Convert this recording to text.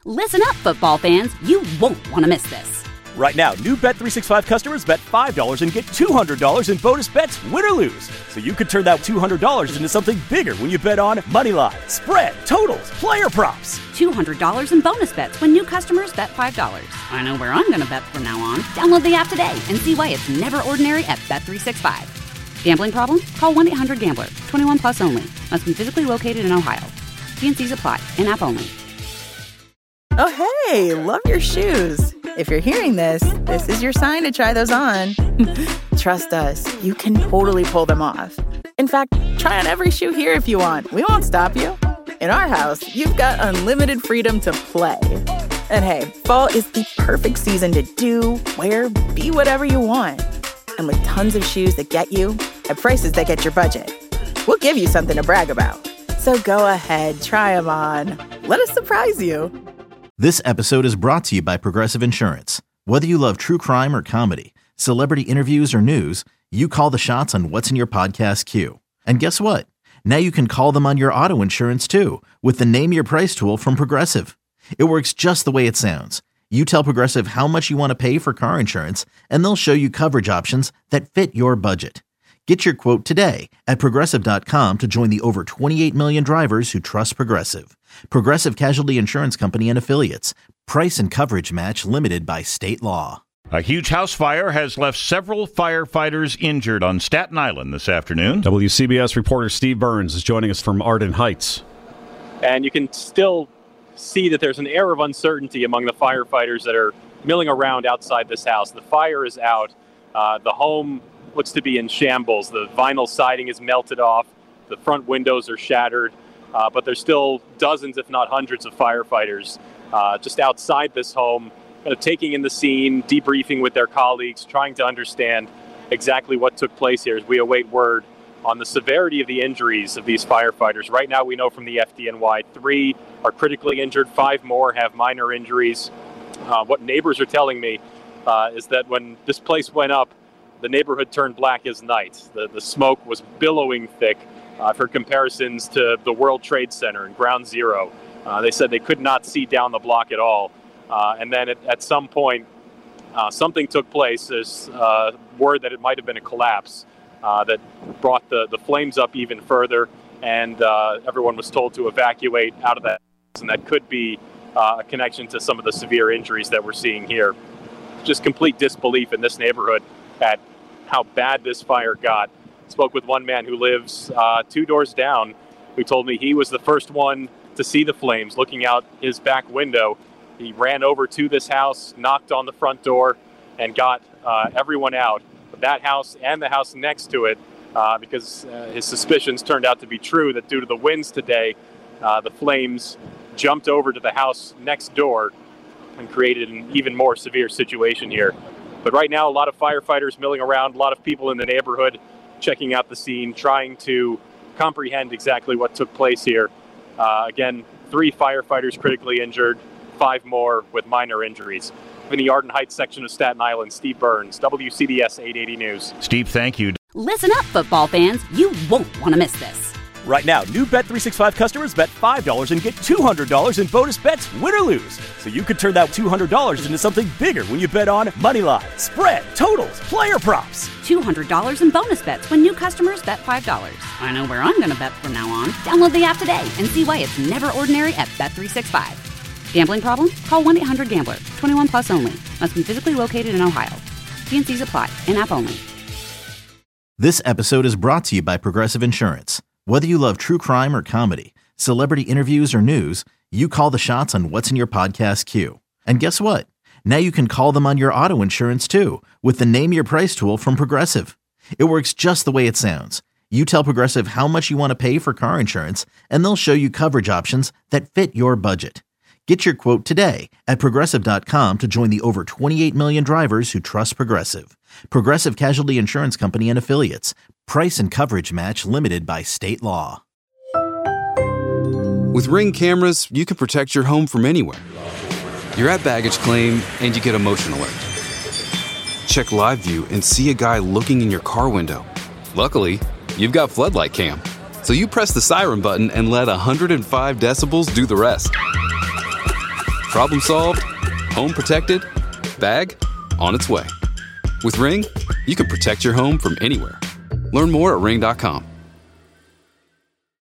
Listen up, football fans. You won't want to miss this. Right now, new Bet365 customers bet $5 and get $200 in bonus bets, win or lose. So you could turn that $200 into something bigger when you bet on moneyline, spread, totals, player props. $200 in bonus bets when new customers bet $5. I know where I'm going to bet from now on. Download the app today and see why it's never ordinary at Bet365. Gambling problem? Call 1-800-GAMBLER. 21 plus only. Must be physically located in Ohio. T&Cs apply. In-app only. Oh, hey, love your shoes. If you're hearing this, this is your sign to try those on. Trust us, you can totally pull them off. In fact, try on every shoe here if you want. We won't stop you. In our house, you've got unlimited freedom to play. And hey, fall is the perfect season to do, wear, be whatever you want. And with tons of shoes that get you at prices that get your budget, we'll give you something to brag about. So go ahead, try them on. Let us surprise you. This episode is brought to you by Progressive Insurance. Whether you love true crime or comedy, celebrity interviews or news, you call the shots on what's in your podcast queue. And guess what? Now you can call them on your auto insurance too with the Name Your Price tool from Progressive. It works just the way it sounds. You tell Progressive how much you want to pay for car insurance, and they'll show you coverage options that fit your budget. Get your quote today at Progressive.com to join the over 28 million drivers who trust Progressive. Progressive Casualty Insurance Company and Affiliates. Price and coverage match limited by state law. A huge house fire has left several firefighters injured on Staten Island this afternoon. WCBS reporter Steve Burns is joining us from Arden Heights. And you can still see that there's an air of uncertainty among the firefighters that are milling around outside this house. The fire is out. The home looks to be in shambles. The vinyl siding is melted off. The front windows are shattered. But there's still dozens, if not hundreds, of firefighters just outside this home, kind of taking in the scene, debriefing with their colleagues, trying to understand exactly what took place here as we await word on the severity of the injuries of these firefighters. Right now, we know from the FDNY, 3 are critically injured, 5 more have minor injuries. What neighbors are telling me is that when this place went up, the neighborhood turned black as night. The smoke was billowing thick. I've heard comparisons to the World Trade Center and Ground Zero. They said they could not see down the block at all. And then at some point, something took place. There's word that it might have been a collapse that brought the flames up even further. And everyone was told to evacuate out of that. And that could be a connection to some of the severe injuries that we're seeing here. Just complete disbelief in this neighborhood at how bad this fire got. Spoke with one man who lives 2 doors down, who told me he was the first one to see the flames looking out his back window. He ran over to this house, knocked on the front door, and got everyone out of that house and the house next to it because his suspicions turned out to be true that due to the winds today, the flames jumped over to the house next door and created an even more severe situation here. But right now, a lot of firefighters milling around, a lot of people in the neighborhood checking out the scene, trying to comprehend exactly what took place here. Again, 3 firefighters critically injured, 5 more with minor injuries. In the Arden Heights section of Staten Island, Steve Burns, WCBS 880 News. Steve, thank you. Listen up, football fans. You won't want to miss this. Right now, new Bet365 customers bet $5 and get $200 in bonus bets, win or lose. So you could turn that $200 into something bigger when you bet on moneyline, spread, totals, player props. $200 in bonus bets when new customers bet $5. I know where I'm going to bet from now on. Download the app today and see why it's never ordinary at Bet365. Gambling problem? Call 1-800-GAMBLER. 21 plus only. Must be physically located in Ohio. T&Cs apply. In-app only. This episode is brought to you by Progressive Insurance. Whether you love true crime or comedy, celebrity interviews or news, you call the shots on what's in your podcast queue. And guess what? Now you can call them on your auto insurance too with the Name Your Price tool from Progressive. It works just the way it sounds. You tell Progressive how much you want to pay for car insurance, and they'll show you coverage options that fit your budget. Get your quote today at Progressive.com to join the over 28 million drivers who trust Progressive. Progressive Casualty Insurance Company and Affiliates. Price and coverage match limited by state law. With Ring cameras, you can protect your home from anywhere. You're at baggage claim and you get a motion alert. Check live view and see a guy looking in your car window. Luckily, you've got Floodlight Cam. So you press the siren button and let 105 decibels do the rest. Problem solved? Home protected? Bag on its way. With Ring, you can protect your home from anywhere. Learn more at ring.com.